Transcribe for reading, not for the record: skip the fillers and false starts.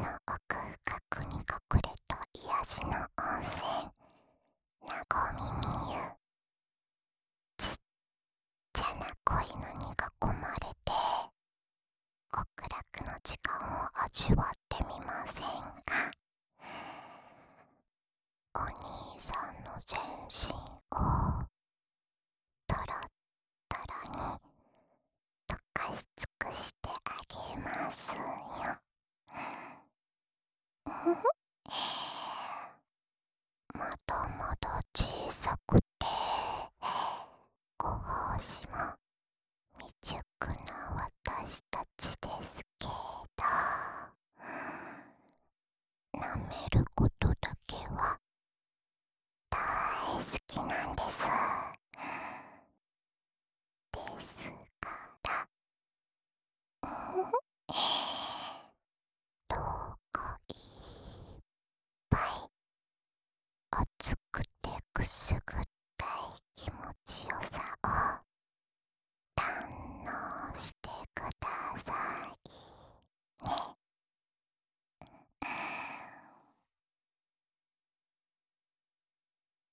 奥深くに隠れた癒しの温泉、なごみみゆ。ちっちゃな子犬に囲まれて極楽の時間を味わってみませんか？お兄さんの全身をトロットロに溶かし尽くしてあげますよ。まだまだ小さく